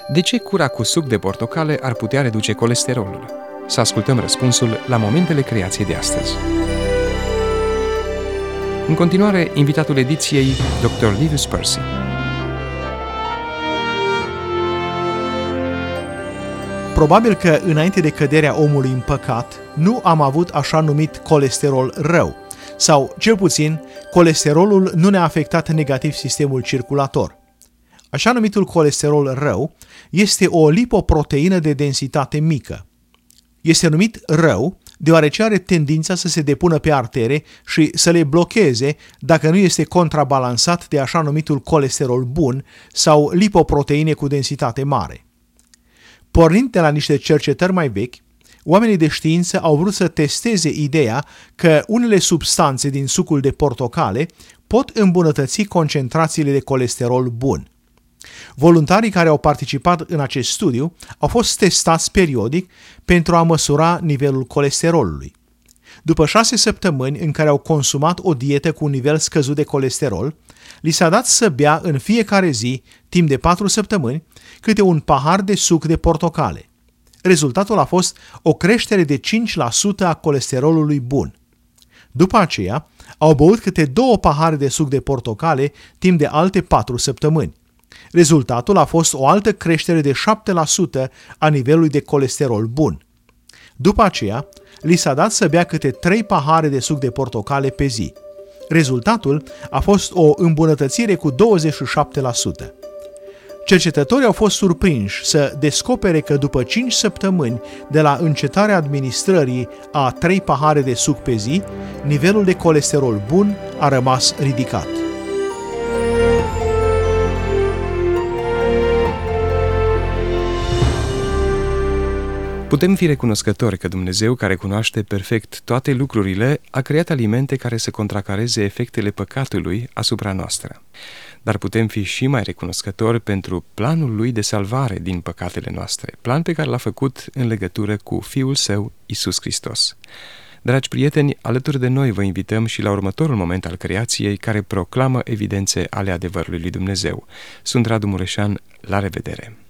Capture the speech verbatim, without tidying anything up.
De ce cura cu suc de portocale ar putea reduce colesterolul? Să ascultăm răspunsul la momentele creației de astăzi. În continuare, invitatul ediției, doctor Livius Percy. Probabil că înainte de căderea omului în păcat, nu am avut așa numit colesterol rău, sau, cel puțin, colesterolul nu ne-a afectat negativ sistemul circulator. Așa numitul colesterol rău este o lipoproteină de densitate mică. Este numit rău deoarece are tendința să se depună pe artere și să le blocheze dacă nu este contrabalansat de așa numitul colesterol bun sau lipoproteine cu densitate mare. Pornind de la niște cercetări mai vechi, oamenii de știință au vrut să testeze ideea că unele substanțe din sucul de portocale pot îmbunătăți concentrațiile de colesterol bun. Voluntarii care au participat în acest studiu au fost testați periodic pentru a măsura nivelul colesterolului. După șase săptămâni în care au consumat o dietă cu un nivel scăzut de colesterol, li s-a dat să bea în fiecare zi, timp de patru săptămâni, câte un pahar de suc de portocale. Rezultatul a fost o creștere de cinci la sută a colesterolului bun. După aceea, au băut câte două pahare de suc de portocale timp de alte patru săptămâni. Rezultatul a fost o altă creștere de șapte la sută a nivelului de colesterol bun. După aceea, li s-a dat să bea câte trei pahare de suc de portocale pe zi. Rezultatul a fost o îmbunătățire cu douăzeci și șapte la sută. Cercetătorii au fost surprinși să descopere că după cinci săptămâni de la încetarea administrării a trei pahare de suc pe zi, nivelul de colesterol bun a rămas ridicat. Putem fi recunoscători că Dumnezeu, care cunoaște perfect toate lucrurile, a creat alimente care să contracareze efectele păcatului asupra noastră. Dar putem fi și mai recunoscători pentru planul Lui de salvare din păcatele noastre, plan pe care l-a făcut în legătură cu Fiul Său, Iisus Hristos. Dragi prieteni, alături de noi vă invităm și la următorul moment al creației care proclamă evidențe ale adevărului lui Dumnezeu. Sunt Radu Mureșan, la revedere!